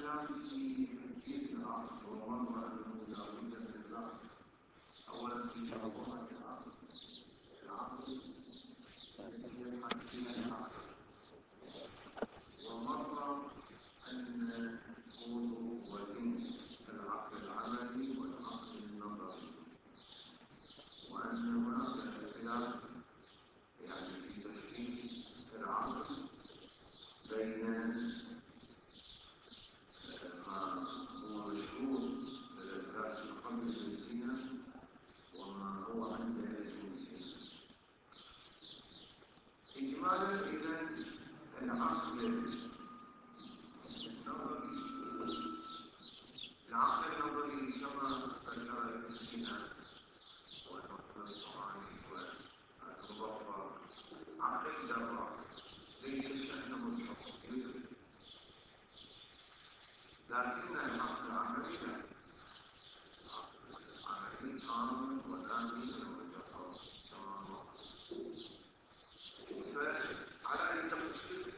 كلام في تنفيذ العقل ومرة أنه لابد من العقل. أولا في موضوع العقل الذي يحكي العقل، ومرة أن يكون وزن العقل العملي والعقل النظري، وأن هناك اختلاف يعني في تشخيص العقل بين ما هو مشهور بالأدراك القلب الجنسية وما هو عند الجنسية. إجمالا إذا العقل النظري كما ذكر ابن سينا والصنعاني والمظفر عقل دراك ليس شأنه الحكم، لكن العقل العملي لا، العملي قانون ونادي وجهات تماما. فعلى أي تفسير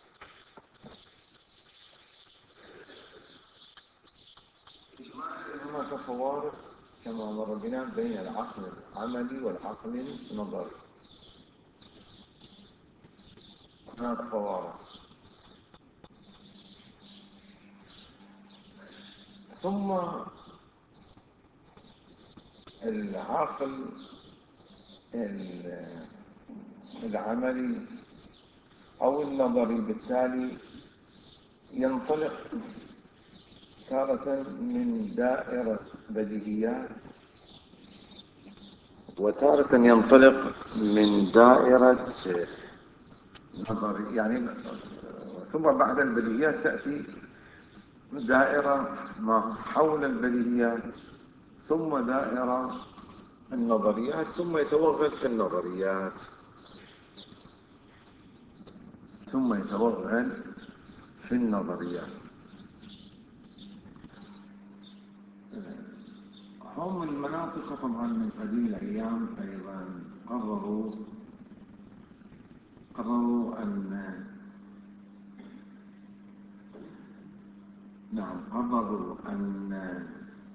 هناك فوارق كما مر بنا بين العقل العملي والعقل النظري. هناك فوارق. ثم العقل العملي أو النظري بالتالي ينطلق تارة من دائرة بديهيات وتارة ينطلق من دائرة نظري، يعني ثم بعد البديهيات تأتي دائرة ما حول البديهيات، ثم دائرة النظريات، ثم يتوغل في النظريات، ثم يتوغل في النظريات. هم المناطق طبعا من قديم الأيام أيضا قرروا أن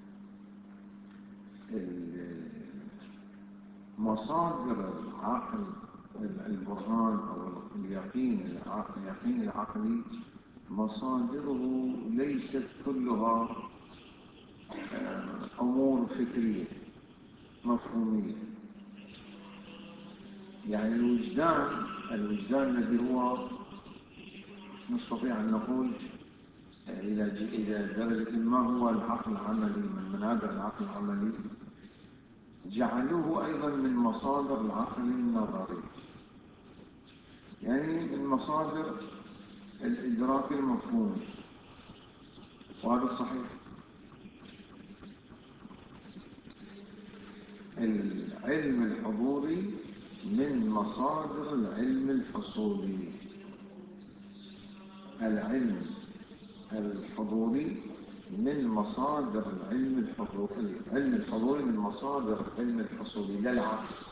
مصادر العقل البرهان أو اليقين العقلي مصادره ليست كلها أمور فكرية مفهومية. يعني الوجدان الذي هو نستطيع أن نقول إلى درجة ما هو العقل العملي، من منابع العقل العملي، جعلوه أيضا من مصادر العقل النظري، يعني من مصادر الإدراك المفهومي، وهذا صحيح. العلم الحضوري من مصادر العلم الحصولي. العلم الحضوري من مصادر العلم الحضوري، العلم الحضوري من مصادر العلم الحصولي، لا العكس.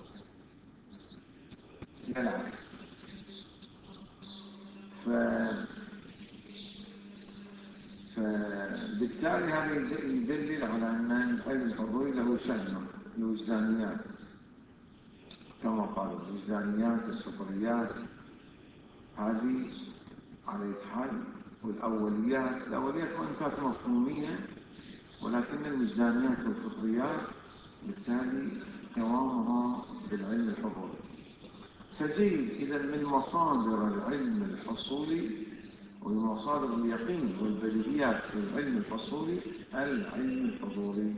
فبالتالي هذا يدلل على أن العلم الحضوري له شأن الوجدانيات، كما قالوا الوجدانيات السطريات هذه على حال، والأوليات وإن كانت مفهومية، ولكن الوجدانيات والفطريات بالتالي قوامها بالعلم الحضوري. فجيد إذا من مصادر العلم الحصولي ومن مصادر اليقين والبديهيات في العلم الحصولي العلم الحضوري.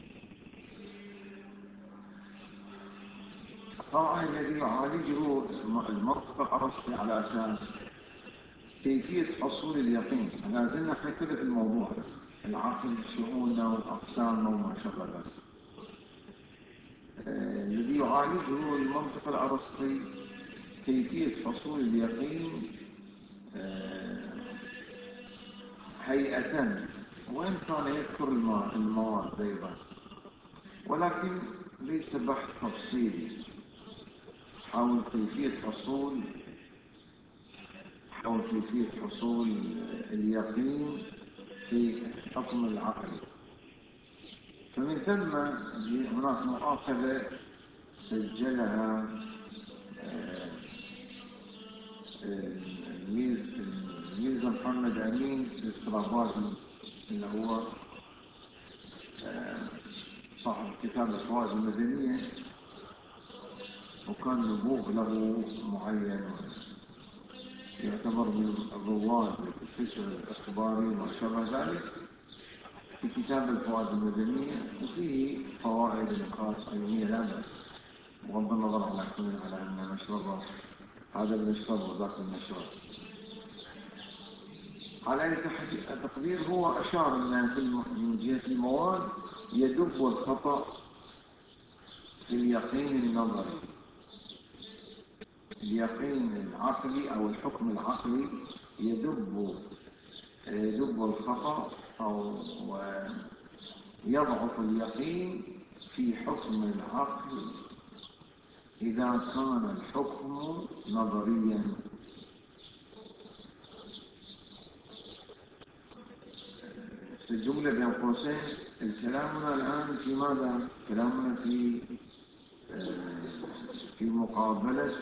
طبعا الذي يعالجه المنطق الأرسطي على أساس كيفية حصول اليقين. أنا زلنا كده في الموضوع العقل شؤونه وأقسامه وما شابه ذلك. الذي يعالجه المنطق الأرسطي كيفية حصول اليقين هيئة، وإن كان يذكر المواد أيضا، ولكن ليس بحث تفصيلي حول كيفية حصول اليقين في حكم العقل. فمن ثم هناك مؤاخذة سجلها الميرزا محمد أمين الاسترابادي اللي هو صاحب كتاب الفوائد المدنية، وكان نبوغ له معين، يعتبر من الرواد الفكر الإخباري وما شابه ذلك، في كتاب الفوائد المدنية، وفيه فوائد نقاط علمية لا بأس، بغض النظر على أن نشربه هذا المشرب وذاك المشرب. على أي تقدير هو أشار أن من جهة المواد يدب الخطأ في اليقين النظري، اليقين العقلي أو الحكم العقلي يدب الخطأ أو يضعف اليقين في حكم العقل إذا كان الحكم نظريا. في الجملة بين قوسين، كلامنا الآن في ماذا؟ كلامنا في مقابلة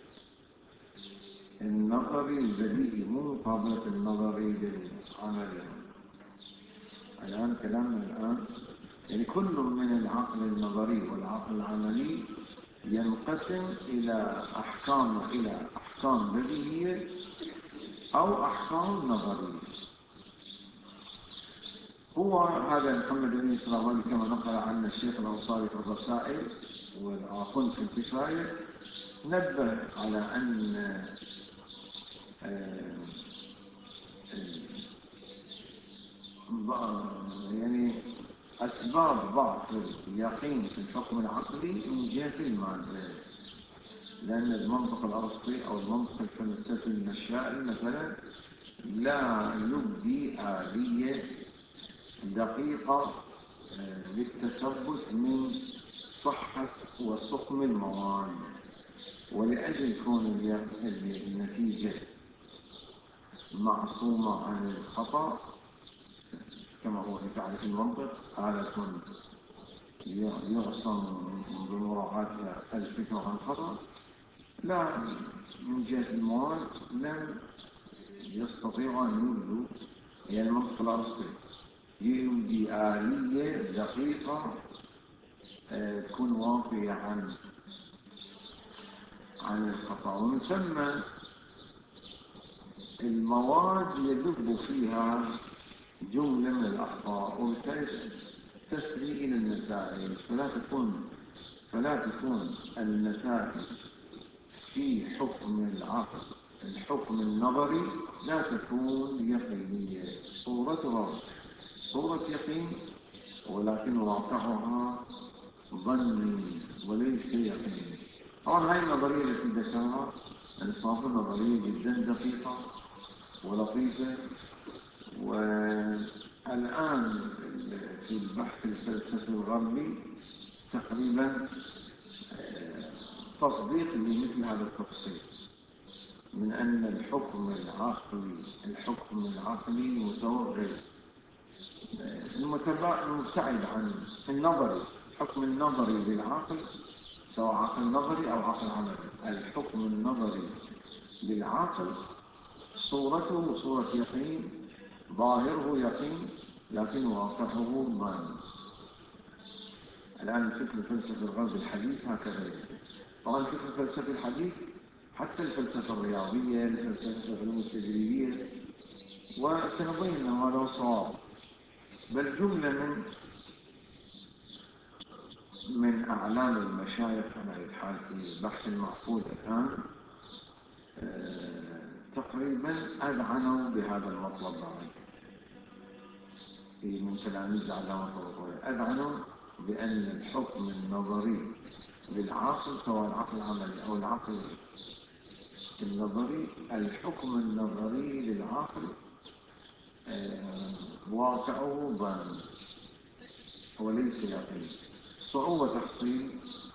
النظري البديهي، مو مقابلة النظري بالعملي. الآن كلامنا يعني كل من العقل النظري والعقل العملي ينقسم إلى أحكام بديهية أو أحكام نظرية. هو هذا محمد أمين الاسترابادي كما نقل عنه الشيخ الأنصاري في الرسائل والآخر في الكفاية، نبه على أن يعني أسباب ضعف اليقين في الحكم العقلي من جهة المادة، لأن المنطق الأرسطي أو المنطق الفلسفي المشائي مثلا لا يبدي آلية دقيقة للتثبت من صحة وسقم المواد، ولأجل كون النتيجة معصومة عن الخطأ كما هو في تعريف المنطق، آلة يعصم بمراعاة الفكرة عن خطأ، لا من جهة المواد لم يستطيع أن يبدو، يعني المنطق الأرسطي يبدي آلية دقيقة تكون واقية عن الخطأ. ومن ثم المواد يدب فيها جملة من الأخطاء، وبالتالي تسري إلى النتائج، فلا تكون النتائج في حكم العقل الحكم النظري لا تكون يقينية، صورتها صورة يقين ولكن واقعها ظني وليس يقيني. طبعا هاي النظرية التي ذكرها الإنصاف نظرية جدا دقيقة ولطيفة، والآن في البحث الفلسفي الغربي تقريبا تصديق لمثل هذا التفصيل، من أن الحكم العقلي متوغل مبتعد عن النظري، الحكم النظري للعقل سواء عقل نظري أو عقل عملي. الحكم النظري للعقل صورته صورة يقين، ظاهره يقين لكن واقعه ظن. الآن الفكر الفلسفي الغربي الحديث هكذا. طبعا الفكر الفلسفي الحديث حتى الفلسفة الرياضية، الفلسفة العلوم التجريبية، وسنبين أن هذا صواب، بل جملة من أعلام المشايخ على الحال في البحث المحفوظ الآن تقريبا أذعنوا بهذا المطلب بعد من تلاميذ علامة الطبطبائي، أذعنوا بأن الحكم النظري للعقل سواء العقل العملي أو العقل النظري، الحكم النظري للعقل واقعه ظن وليس يقين. صعوبة تحصيل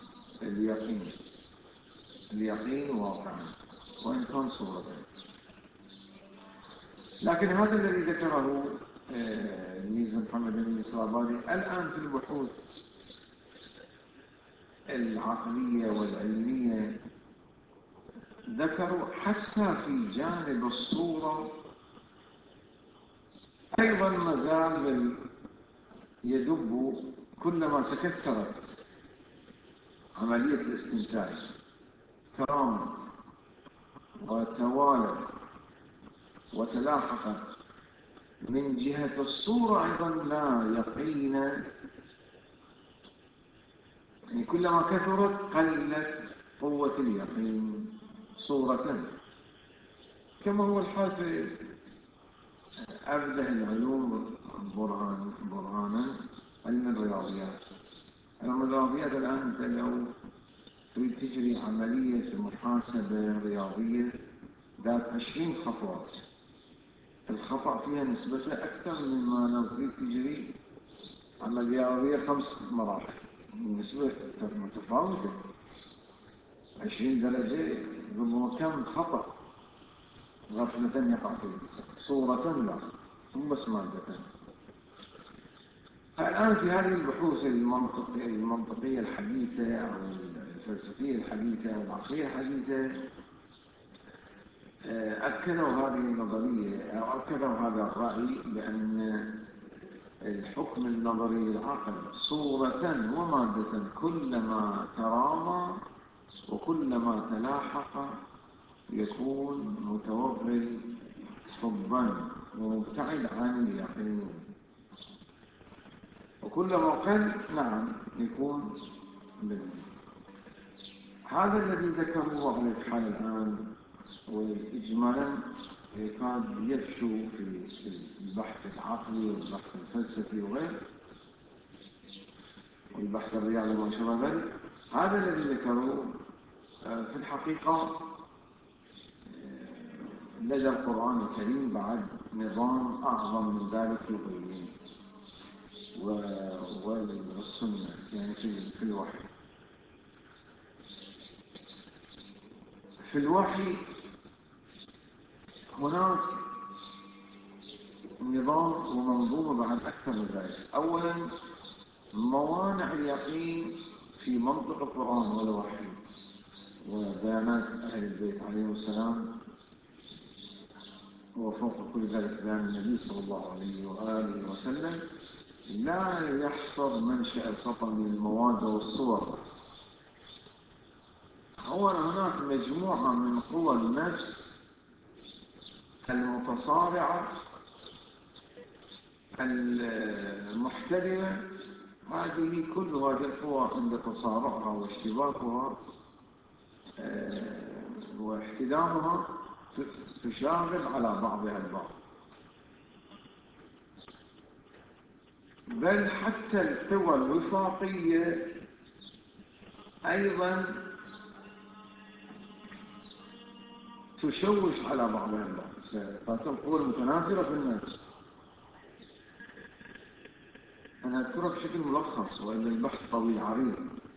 اليقين واقعا وإن كان صورة، لكن هذا الذي ذكره الميزة محمد الإسرابادي الآن في البحوث العقلية والعلمية ذكروا حتى في جانب الصورة أيضا ما زال يدب كلما تكثرت عملية الاستنتاج ترامى وتوالت وتلاحقت من جهة الصورة أيضا لا يقين، يعني كلما كثرت قلت قوة اليقين صورة، كما هو الحال في أبده العلوم برهانا علم الرياضيات. علم الرياضيات الآن أنت لو تريد تجري عملية محاسبة رياضية ذات 20 خطوة، الخطأ فيها نسبته أكثر مما لو تريد تجري عملية رياضية 5 مراحل، النسبة متفاوتة 20 درجة بمكان خطأ غفلة يقع في الإنسان، صورة لا ثم بس مادة. الآن في هذه البحوث المنطقية الحديثة أو الفلسفية الحديثة أو العقلية الحديثة أكدوا هذه النظرية أو أكدوا هذا الرأي بأن الحكم النظري للعقل صورة ومادة كلما ترامى وكلما تلاحق يكون متوغل حبا ومبتعد عن اليقين، وكلما قل نعم يكون بدل. هذا الذي ذكره على الحال الآن وإجمالا يكاد يفشو في البحث العقلي والبحث الفلسفي وغيره والبحث الرياضي وما شابه ذلك. هذا الذي ذكروه في الحقيقة لدى القرآن الكريم بعد نظام أعظم من ذلك يبين والسنة يعني في الوحي. في الوحي هناك نظام ومنظومة بعد أكثر من ذلك. أولا موانع اليقين في منطق القرآن والوحي وبيانات أهل البيت عليهم السلام، وفوق كل ذلك بيان النبي صلى الله عليه وآله وسلم، لا يحصر منشأ الخطأ من المواد والصور. أولا هناك مجموعة من قوى النفس المتصارعة المحتدمة، هذه كل هذه القوى عند تصارعها واشتباكها واحتدامها تشاغب على بعضها البعض، بل حتى القوى الوفاقية أيضا تشوش على بعضها البعض. فتكون القوى المتنافرة في النفس أنا أذكرها بشكل ملخص وإلا البحث طويل عريض،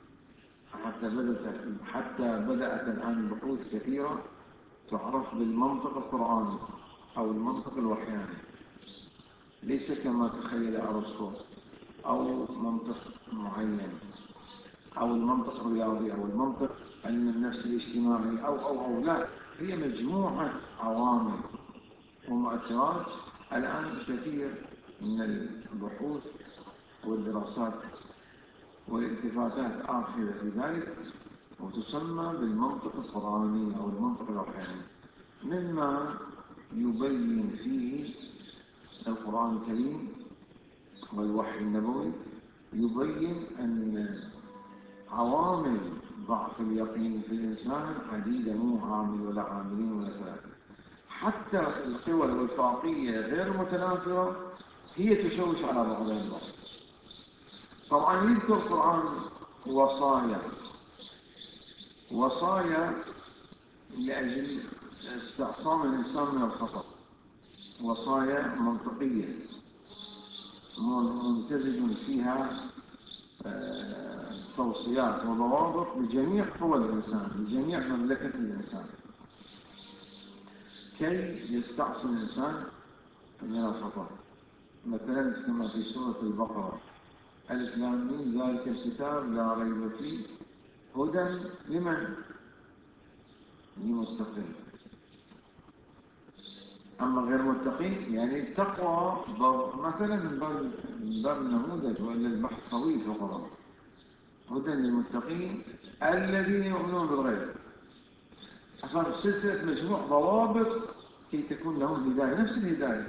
حتى بدأت الآن بحوث كثيرة تعرف بالمنطق القرآني أو المنطق الوحياني، ليس كما تخيل أرسطو أو منطق معين أو المنطق الرياضي أو المنطق علم النفس الاجتماعي أو لا، هي مجموعة عوامل ومؤثرات. الآن كثير من البحوث والدراسات والالتفاتات آخذة في ذلك وتسمى بالمنطق القرآني أو المنطق الوحياني، مما يبين فيه القرآن الكريم والوحي النبوي يبين أن عوامل ضعف اليقين في الإنسان عديدة، مو عامل ولا عاملين ولا ثلاثة. حتى القوى الوفاقية غير متنافرة هي تشوش على بعضها البعض. طبعا يذكر القرآن وصايا لأجل استعصام الإنسان من الخطأ، وصايا منطقية ممتزج فيها توصيات وضوابط لجميع قوى الإنسان لجميع مملكة الإنسان كي يستعصم الإنسان من الخطأ. مثلا كما في سورة البقرة: ألف لام ميم ذلك الكتاب لا ريب فيه هدى لمن؟ للمتقين. أما غير متقين يعني التقوى مثلا من باب النموذج، وإلا البحث طويل فقط. هدى للمتقين الذين يؤمنون بالغيب. أصار سلسلة مجموع ضوابط كي تكون لهم هداية، نفس الهداية.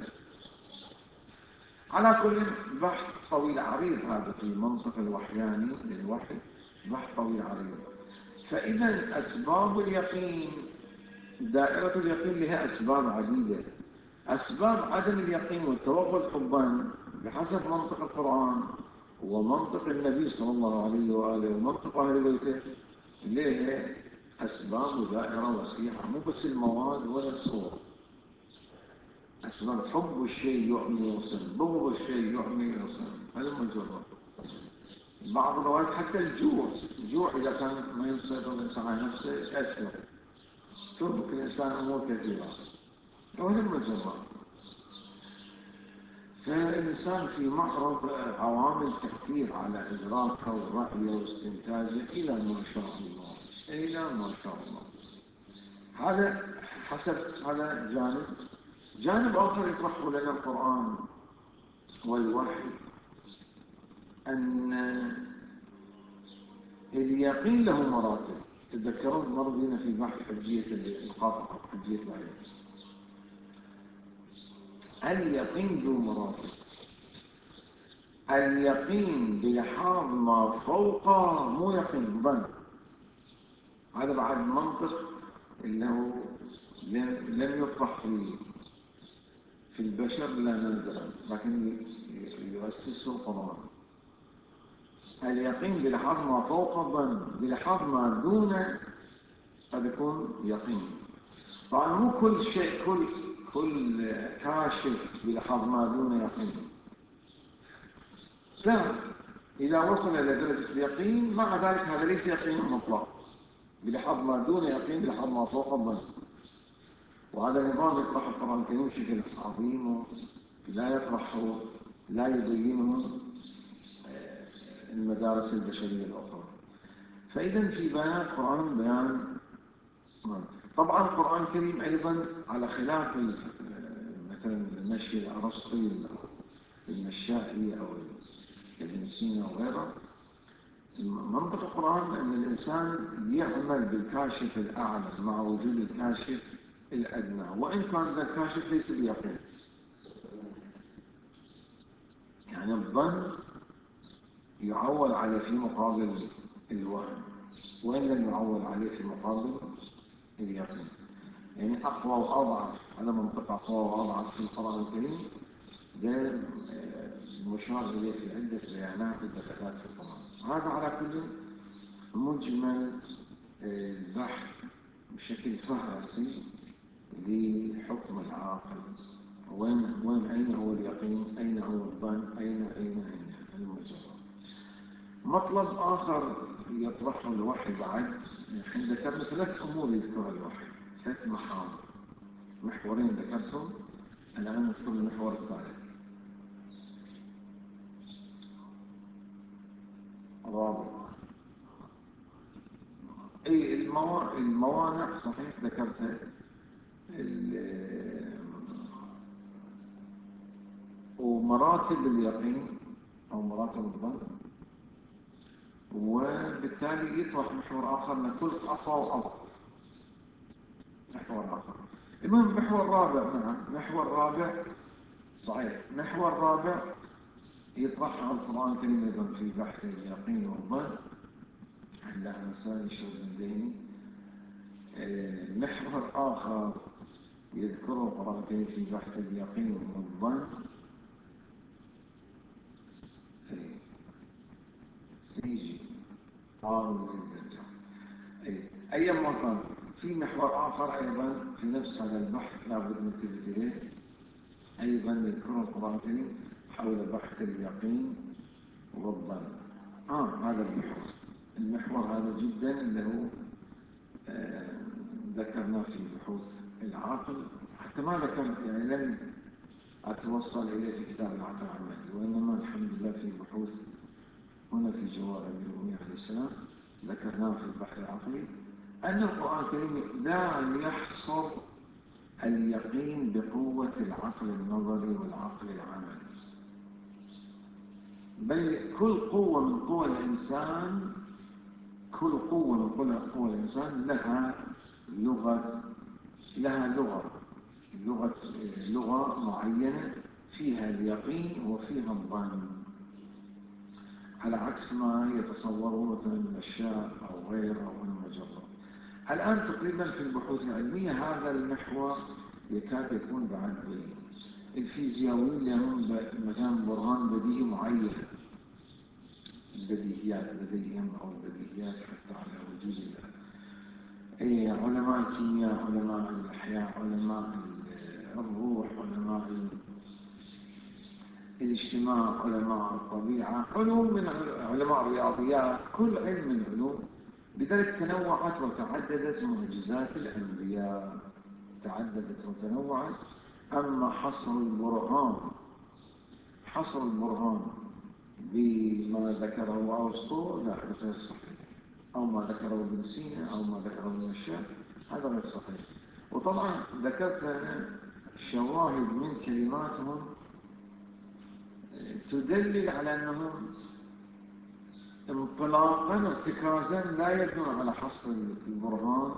على كل بحث طويل عريض، هذا في منطق الوحياني للوحي بحث طويل عريض. فإذا أسباب اليقين، دائرة اليقين لها أسباب عديدة. أسباب عدم اليقين والتوغل حبا بحسب منطق القرآن ومنطق النبي صلى الله عليه وآله ومنطق أهل بيته لها أسباب ودائرة وسيعة، مو بس المواد ولا الصور. أسباب حب الشيء يعمي ويوصل، بغض الشيء يعمي ويوصل، هذا مجرد. بعض الروايات حتى الجوع إذا كان ما يسيطر الإنسان على نفسه يأثر، تربك الإنسان أمور كثيرة، وهذا مجرد. فالإنسان في معرض عوامل تأثير على إدراكه ورأيه واستنتاجه إلى ما شاء الله، إلى ما شاء الله. هذا حسب هذا جانب. جانب آخر يطرحه لنا القرآن والوحي أن اليقين له مراتب. تذكرون مرضينا في بحث حجية القاطعة، حجية الآيات. اليقين ذو مراتب. اليقين بلحاظ ما فوق، مو يقين ظن. هذا بعد منطق انه لم يطرح في البشر لا نادرا، لكن يؤسسه القرآن. اليقين بلحاظ ما فوق الظن، بلحاظ ما دونه قد يكون يقين. طبعا مو كل شيء، كل كاشف بلحاظ ما دونه يقين. لا، إذا وصل إلى درجة اليقين مع ذلك هذا ليس يقين مطلق، بلحاظ ما دون يقين بلحاظ ما فوق الظن. وهذا نظام يطرح القرآن الكريم بشكل عظيم، لا يطرحه، لا يبينه المدارس البشرية الأخرى. فإذا في بيان القرآن بيان. طبعا القرآن الكريم أيضا على خلاف مثلا المشي الأرسطي المشائي أو ابن سينا وغيره. منطق القرآن أن الإنسان يعمل بالكاشف الأعلى مع وجود الكاشف الأدنى، وإن كان ذا الكاشف ليس بيقين. يعني الظن يعول عليه في مقابل الوهم، وإن لم يعول عليه في مقابل اليقين. يعني أقوى وأضعف، على منطق أقوى وأضعف في القرآن الكريم ده مشار إليه في عدة بيانات ودلالات في القرآن. هذا على كل مجمل البحث بشكل فهرسي لحكم العاقل. أين هو اليقين، أين هو الظن، أين المجرد. مطلب آخر يطرحه الوحي بعد، حين ذكرنا 3 أمور يذكرها الوحي، 3 محاور. محورين ذكرتهم، الآن نذكر المحور الثالث الرابع. أي الموانع صحيح ذكرتها، ومراتب اليقين أو مراتب الظن. وبالتالي يطرح محور آخر نقول أقوى وأضعف. محور آخر. المهم محور رابع. نعم، محور رابع صحيح. محور رابع يطرحه القرآن الكريم أيضا في بحث اليقين والظن عند أنسان الشوذنديني. محور آخر يذكره القرآن الكريم في بحث اليقين والظن سيجي طاول الدرجة. أي مرة في محور آخر أيضا في نفس هذا البحث لابد ننتبه إليه، أيضا يذكره القرآن الكريم حول بحث اليقين والظن. هذا المحور هذا جدا اللي هو ذكرناه في بحوث العاقل، حتى ما ذكر يعني أتوصل إليه في كتاب العقل العملي، وإنما الحمد لله في بحوث هنا في جوار النبي عليه السلام ذكرناه في البحث العقلي أن القرآن الكريم لا يحصر اليقين بقوة العقل النظري والعقل العملي، بل كل قوة من قوى الإنسان، كل قوة من قوى الإنسان لغة معينة فيها اليقين وفيها الظن، على عكس ما يتصوره مثلا الأشياء أو غيره أو المجرد. الآن تقريبا في البحوث العلمية هذا المحور يكاد يكون بعد بين. الفيزيائيين لهم مثلا برهان بديهي معين، البديهيات لديهم أو البديهيات حتى على وجود الله. علماء الكيمياء، علماء الأحياء، علماء الروح، علماء الاجتماع، علماء الطبيعة، علوم من علماء الرياضيات، كل علم من العلوم بذلك تنوعت وتعددت معجزات الأنبياء، تعددت وتنوعت. أما حصر البرهان بما ذكره أرسطو لا غير صحيح، أو ما ذكره ابن سينا أو ما ذكره ابن الشام، هذا غير صحيح. وطبعا ذكرت أنا شواهد من كلماتهم تدلل على أنهم انطلاقا ارتكازا لا يبنون على حصر البرهان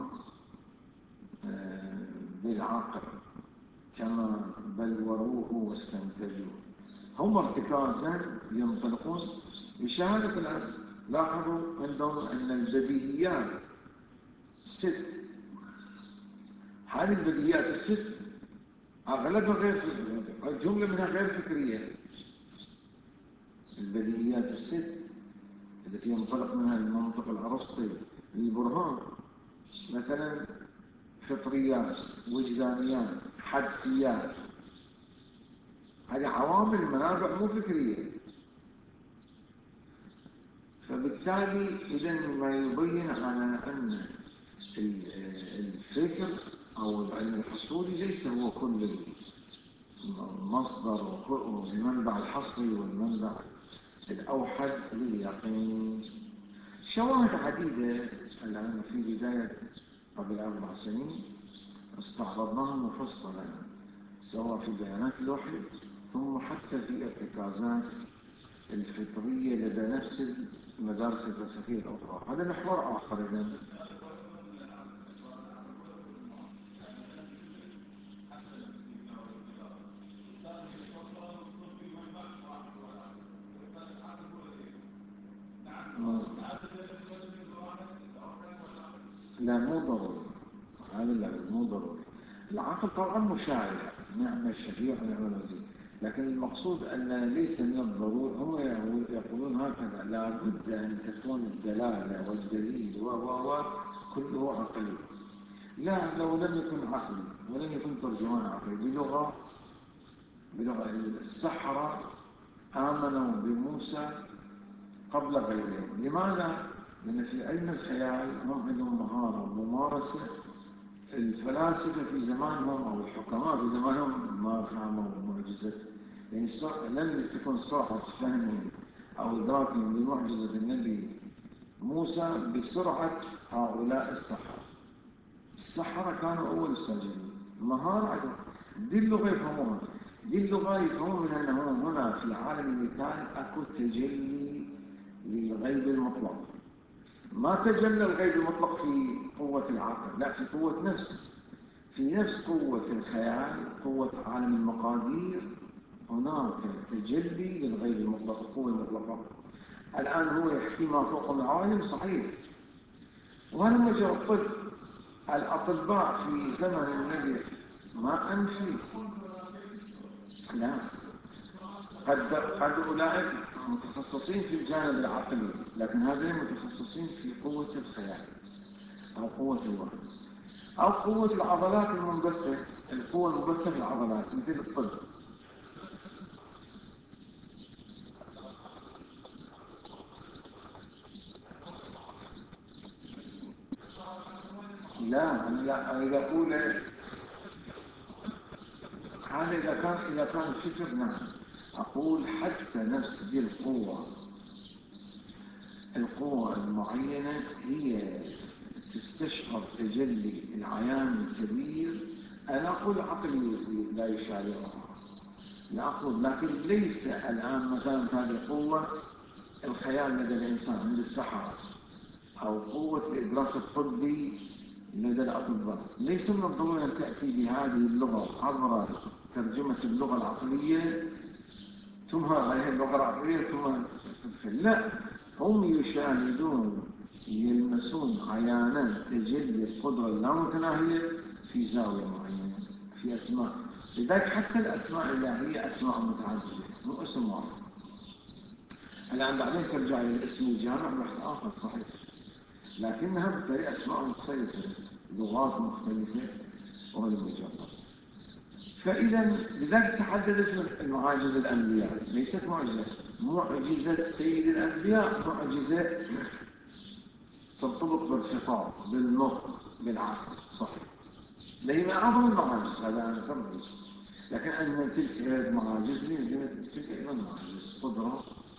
بالعقل كما بلوروه واستنتجوه، هم ارتكازا ينطلقون بشهادة العلم. لاحظوا عندهم أن البديهيات 6، هذه البديهيات 6 أغلبها غير فكرية، جملة منها غير فكرية. البديهيات 6 التي ينطلق منها المنطق الأرسطي للبرهان، مثلا فطريات، وجدانيات، حدسيات، هذه عوامل منابع مو فكرية. فبالتالي إذا ما يبين على أن الفكر أو العلم الحصولي ليس هو كل المصدر والمنبع الحصري والمنبع الأوحد لليقين. شواهد عديدة الآن في بداية قبل 4 سنين استعرضناها مفصلا، سواء في بيانات الوحي ثم حتى في ارتكازات الفطرية لدى نفس المدارس الفلسفية الأخرى. هذا محور آخر. إذن لا مو ضروري، هذا لا مو ضروري. العقل طبعا مشاعر، نعم الشفيع ونعم الوزير، لكن المقصود أن ليس من الضروري. هم يقولون هكذا لا بد أن تكون الدلالة والدليل كله عقلي. لا، لو لم يكن عقلي ولم يكن ترجمان عقلي بلغة السحرة آمنوا بموسى قبل غيرهم. لماذا؟ لأن في علم الخيال هم عندهم مهارة وممارسة. الفلاسفة في زمانهم أو الحكماء في زمانهم ما فهموا معجزة، يعني لم تكن سرعة فهمهم أو إدراكهم لمعجزة النبي موسى بسرعة هؤلاء السحرة. السحرة كانوا أول الساجدين، مهارة عدد. دي اللغة يفهمونها، دي اللغة يفهمون أنه هنا في عالم المثال أكو تجلي للغيب المطلق. ما تجلى الغيب المطلق في قوة العقل، لا، في قوة نفس، في نفس قوة الخيال، قوة عالم المقادير. هناك تجلي للغيب المطلق، القوة المطلقة. الآن هو يحكي ما فوق العالم صحيح، وهذا مجرد الطب. الأطباء في زمن النبي ما أمشي، لا، قد أولئك متخصصين في الجانب العقلي، لكن هذين متخصصين في قوة الخيال أو قوة الوهم أو قوة العضلات المنبثة، القوة المنبثة في العضلات مثل الطب. لا، إذا أقول هذا إذا كان الفكر نعم. أقول حتى نفس دي القوة المعينة هي تستشعر تجلي العيان الكبير. أنا أقول عقلي لا يشاركها، لا أقول، لكن ليس الآن مثلا هذه القوة الخيال لدى الإنسان عند السحرة أو قوة الإدراك الطبي لدى الأطباء، ليس من الضروري أن تأتي بهذه اللغة عبر ترجمة اللغة العقلية ثم هذه اللغة العقلية ثم تدخل. لا، هم يشاهدون يلمسون عيانا تجلي القدرة اللامتناهية في زاوية معينة في أسماء. لذلك حتى الأسماء الإلهية أسماء متعددة مو اسم واحد. الآن بعدين ترجع إلى الاسم الجامع بحث آخر صحيح، لكنها بالتالي أسماء مختلفة، لغات مختلفة وغير مجرد. فإذا لذلك تحددت المعاجزة الأنبياء، ليست معجزة سيد الأنبياء، معجزة ترتبط بالخطاب بالنطق بالعقل صحيح. لأن أعظم المعاجز هذا أنا أقول، لكن أن تلك معاجز تلك أيضا معاجز قدرة.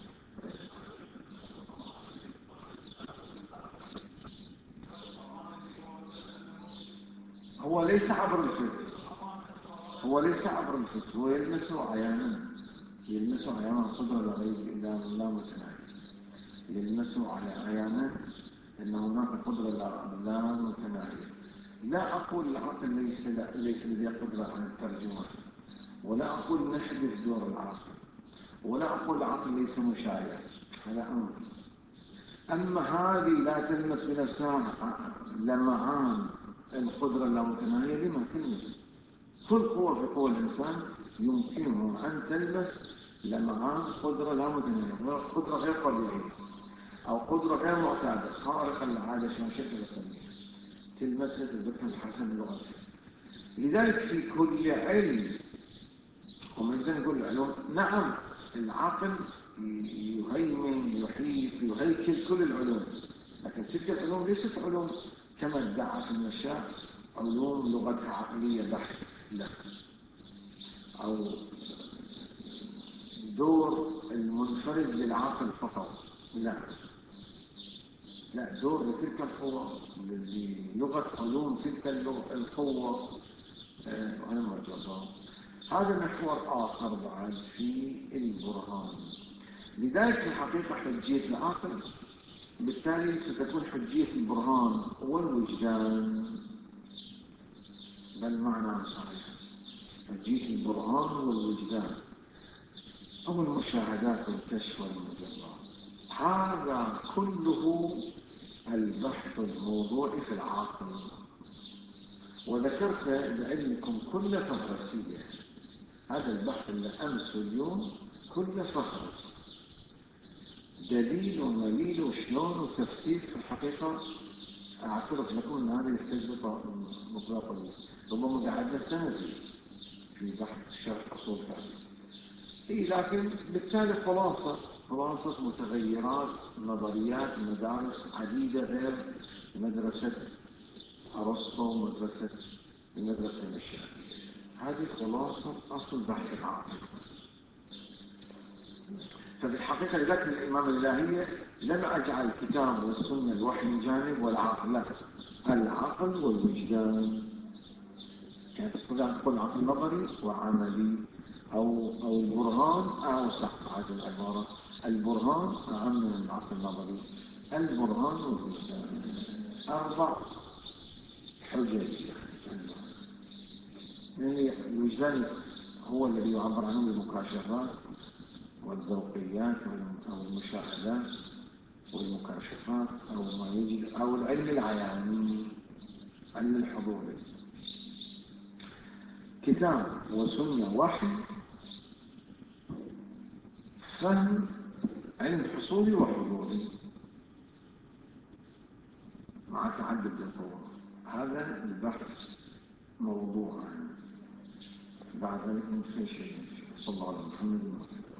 هو ليس عبر الفكر، هو يلمسه عيانا، يلمسه عيانا قدرة لغير لا متناهية، يلمسه على عيانا أن هناك قدرة لا متناهية. لا أقول العقل ليس لديه قدرة على الترجمة، ولا أقول نحذف دور العقل، ولا أقول العقل ليس مشاعر، هذا أمر. أما هذه لا تلمس بنفسها لمعان القدرة اللامتناهية، لما تلمس؟ كل قوة في قوة الإنسان يمكنه أن تلمس لمعان قدرة لامتناهية، قدرة غير طبيعية أو قدرة غير معتادة خارقة للعادة شاشة السمية، تلمسها تذكر حسب اللغة. لذلك في كل علم، ومن ذلك نقول العلوم نعم العقل يهيمن يحيط يهيكل كل العلوم، لكن تلك العلوم ليست علوم كما ادعت المشاة علوم لغتها عقلية بحت، لا، أو دور المنفرد للعقل فقط، لا، دور لتلك القوة لغة علوم تلك القوة وأنا مرجعها. هذا محور آخر بعد في البرهان. لذلك في الحقيقة حجية العقل بالتالي ستكون حجية البرهان والوجدان بالمعنى الصحيح، حجية البرهان والوجدان أو المشاهدات والكشف والمجرد. هذا كله البحث الموضوعي في العقل. وذكرت لعلمكم كل فهرسية، هذا البحث اللي أمس واليوم كل فهرس دليل ومليل وشلون وتفسير. في الحقيقة أعترف لكم أن هذه التجربة مطلقة، ربما قعدنا سنة في بحث شرح أصول فهم، لكن بالتالي خلاصة متغيرات نظريات مدارس عديدة غير مدرسة أرسطو ومدرسة الشافعية. هذه خلاصة أصل بحث العقل. فبالحقيقة لذلك الإمام الإلهية لم أجعل الكتاب والسنة الوحي من جانب والعقل، لا، العقل والوجدان. يعني تستطيع أن تقول عقل نظري وعملي أو البرهان، أو صح هذه العبارة، البرهان أهم من العقل النظري، البرهان والوجدان 4 حجج. يعني الوجدان هو الذي يعبر عنه بالمكاشفات والذوقيات أو المشاهدات والمكاشفات أو ما يجب أو العلم العياني، علم الحضوري. كتاب وسنة وحي فهم علم حصولي وحضوري مع تعدد القوى. هذا البحث موضوعا بعد ذلك نتفشل. صلى الله عليه وسلم.